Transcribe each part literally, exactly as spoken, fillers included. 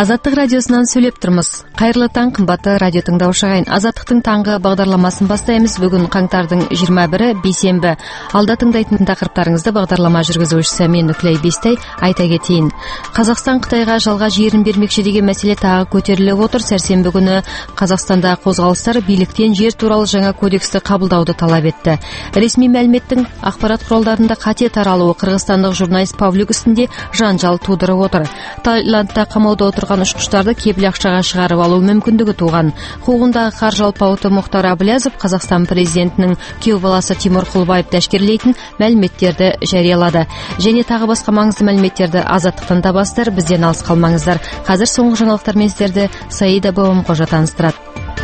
Азаттық радиосынан сөйлеп тұрмыз. Қайырлы таң, қымбатты радио тыңдаушы ағайын. Азаттықтың таңғы бағдарламасын бастаймыз. Бүгін қаңтардың жиырма бірі бейсенбі. Алда тыңдайтын тақырыптарыңызды бағдарлама жүргізушісі мен Нүклей Бестай айта кетейін. Қазақстан Қытайға жалға жерін бермекші деген мәселе тағы көтеріліп отыр. Сәрсенбі күні Қазақстанда қозғалыстар биліктен жер туралы жаңа кодексті қабылдауды талап етті. Ресми мәліметтің ақпарат құралдарында қате таралуы қырғызстандық журналист Павлюк ісінде жанжал тудырып отыр. Таиландта қамауда отырған ұшқыштарды кепіл ақшаға шығарып алу мүмкіндігі туған. Қуғындағы қаржы алпауыты Мұхтар Әблязов Қазақстан президентінің күйеу баласы Тимур Құлыбаевты әшкерелейтін мәліметтерді жариялады. Және тағы басқа маңызды мәліметтерді Азаттықтан табасыздар, бізден алыс қалмаңыздар. Қазір соңғы жаңалықтармен сіздерді Саида Бауымқожа таныстырады.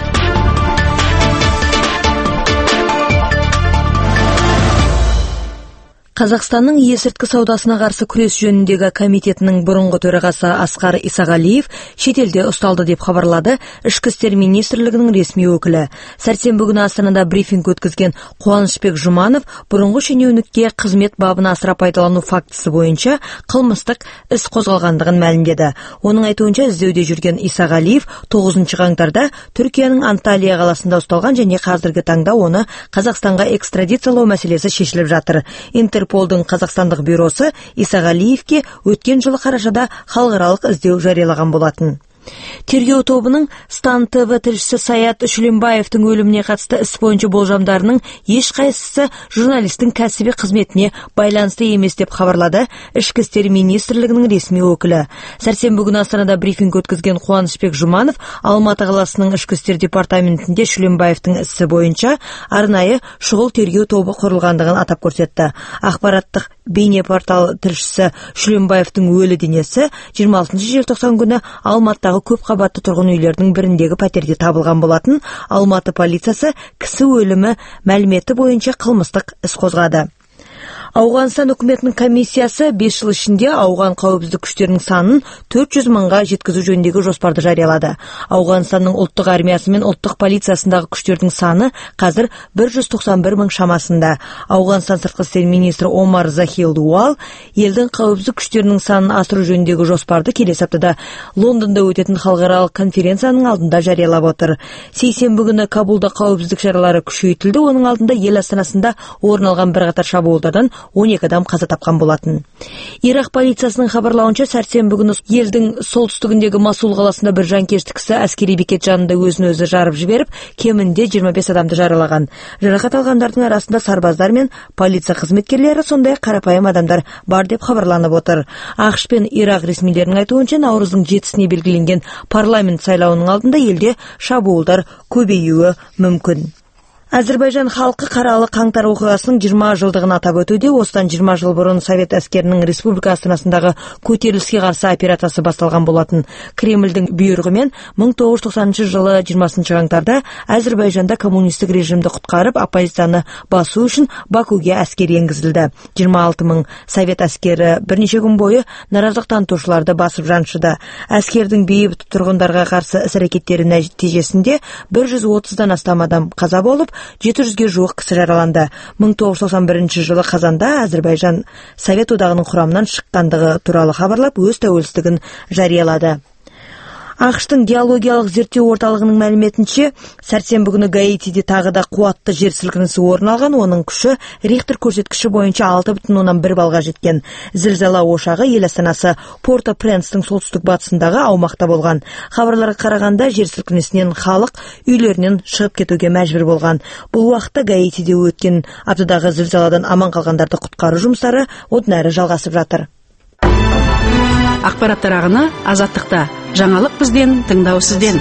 Қазақстанның есірткі саудасына қарсы күрес жөніндегі комитетінің бұрынғы төрағасы Асқар Исағалиев шетелде ұсталды деп хабарлады Ішкі істер министрлігінің ресми өкілі. Сәрсенбі күні Астанада брифинг өткізген Қуанышбек Жұманов бұрынғы шенеунікке қызмет бабын асыра пайдалану фактісі бойынша қылмыстық іс қозғалғандығын мәлімдеді. Оның айтуынша іздеуде жүрген Исағалиев тоғызыншы қаңтарда Түркияның Анталия қаласында ұсталған және қазіргі таңда оны Қазақстанға экстрадициялау мәселесі шешіліп жатыр. Интерполдың Қазақстандық бюросы Исағалиевке өткен жылы қарашада халықаралық іздеу жариялаған болатын. Тергеу тобының Стан ТВ тілшісі Саят Шүленбаевтың өліміне қатысты іс бойынша болжамдарының ешқайсысы журналистің кәсіби қызметіне байланысты емес деп хабарлады Ішкі істер министрлігінің ресми өкілі. Сәрсенбі күні Астанада брифинг өткізген Қуанышбек Жұманов Алматы қаласының ішкі істер департаментінде Шүленбаевтың ісі бойынша арнайы шұғыл тергеу тобы құрылғандығын атап көрсетті. Ақпараттық бейне портал тілшісі Шүленбаевтың өлі денесі жиырма алтыншы желтоқсан күні Алматыдағы көп қабатты тұрғын үйлердің біріндегі пәтерде табылған болатын. Алматы полициясы кісі өлімі мәліметі бойынша қылмыстық іс қозғады. Ауғанстан үкіметінің комиссиясы бес жыл ішінде ауған қауіпсіздік күштерінің санын төрт жүз мыңға жеткізу жөніндегі жоспарды жариялады. Ауғанстанның ұлттық армиясы мен ұлттық полициясындағы күштердің саны қазір бір жүз тоқсан бір мың шамасында. Ауғанстан сыртқы істер министрі Омар Захил Дуал елдің қауіпсіздік күштерінің санын асыру жөніндегі жоспарды келесі аптада Лондонда өтетін халықаралық конференцияның алдында жариялап отыр. Сейсенбі күні Кабулда қауіпсіздік шаралары күшейтілді. Оның алдында ел астанасында орын алған бірқатар шабуылдардан он екі адам қаза тапқан болатын. Ирак полициясының хабарлауынша сәрсенбі күні елдің солтүстігіндегі Масул қаласында бір жанкешті кісі әскери бекет жанында өзін өзі жарып жіберіп, кемінде жиырма бес адамды жаралаған. Жарақат алғандардың арасында сарбаздар мен полиция қызметкерлері, сондай-ақ қарапайым адамдар бар деп хабарланып отыр. ақш пен Ирак ресмилерінің айтуынша наурыздың жетісіне белгіленген парламент сайлауының алдында елде шабуылдар көбеюі мүмкін. Әзірбайжан халқы қаралы қаңтар оқиғасының жиырма жылдығын атап өтуде. Осыдан жиырма жыл бұрын Совет әскерінің республика астанасындағы көтеріліске қарсы операциясы басталған болатын. Кремльдің бұйрығымен мың тоғыз жүз тоқсаныншы жылы жиырмасыншы қаңтарда Әзірбайжанда коммунистік режимді құтқарып, оппозицияны басу үшін Бакуге әскер енгізілді. жиырма алты мың Совет әскері бірнеше күн бойы наразылық танытушыларды басып жаншыды. Әскердің бейбіт тұрғындарға қарсы іс-әрекеттері нәтижесінде бір жүз отыздан астам адам қаза болып, жеті жүзге жуық кісі жараланды. мың тоғыз жүз тоқсан бірінші жылы қазанда Әзірбайжан Совет одағының құрамынан шыққандығы туралы хабарлап, өз тәуелсіздігін жариялады. ақш-тың геологиялық зерттеу орталығының мәліметінше, сәрсенбі күні Гаитиде тағы да қуатты жер сілкінісі орын алған. Оның күші Рихтер көрсеткіші бойынша алты бүтін оннан бір балға жеткен. Зілзала ошағы ел астанасы Порто-Пренстің солтүстік батысындағы аумақта болған. Хабарларға қарағанда жер сілкінісінен халық үйлерінен шығып кетуге мәжбүр болған. Бұл уақытта Гаитиде өткен аптадағы зілзаладан аман қалғандарды құтқару жұмыстары одан әрі жалғасып жатыр. Ақпараттар ағыны Азаттықта. Жаңалық бізден, тыңдау сізден.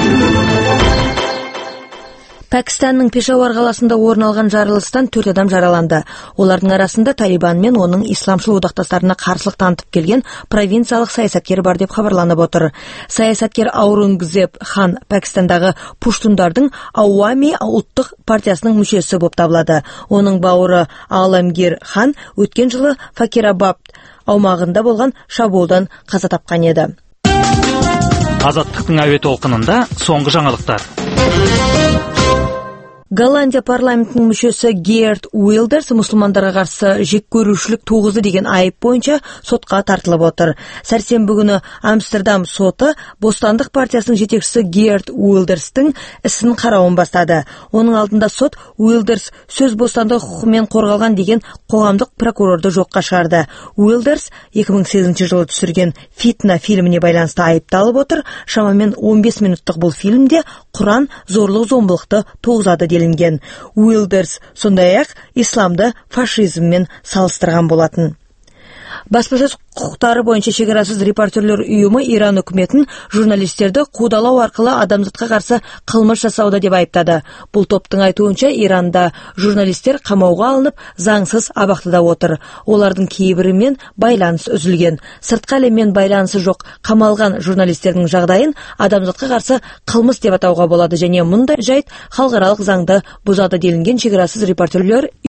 Пәкістанның Пешауар қаласында орын алған жарылыстан төрт адам жараланды. Олардың арасында Талибан мен оның исламшыл одақтастарына қарсылық танытып келген провинциялық саясаткер бар деп хабарланып отыр. Саясаткер Аурангзеб хан Пәкістандағы пуштундардың Ауами ұлттық партиясының мүшесі болып табылады. Оның бауыры Аламгир хан өткен жылы Факирабад аумағында болған шабуылдан қаза тапқан еді. Азаттықтың әуе толқынында соңғы жаңалықтар. Голландия парламентінің мүшесі Геерт Уилдерс мұсылмандарға қарсы жек көрушілік туғызды деген айып бойынша сотқа тартылып отыр. Сәрсенбі күні Амстердам соты Бостандық партиясының жетекшісі Геерт Уилдерстің ісін қарауын бастады. Оның алдында сот Уилдерс сөз бостандығы құқығымен қорғалған деген қоғамдық прокурорды жоққа шығарды. Уилдерс екі мың сегізінші жылы түсірген «Фитна» фильміне байланысты айыпталып отыр. Шамамен он бес минуттық бұл фильмде Құран зорлық-зомбылықты туғызады делінген. Уилдерс сондай-ақ исламды фашизммен салыстырған болатын. Баспасөз құқықтары бойынша шекарасыз репортерлер ұйымы Иран үкіметін журналистерді қудалау арқылы адамзатқа қарсы қылмыс жасауда деп айыптады. Бұл топтың айтуынша Иранда журналистер қамауға алынып, заңсыз абақтыда отыр. Олардың кейбірімен байланыс үзілген. Сыртқы әлеммен байланысы жоқ қамалған журналистердің жағдайын адамзатқа қарсы қылмыс деп атауға болады және мұндай жайт халықаралық заңды бұзады делінген шекарасыз репортерлер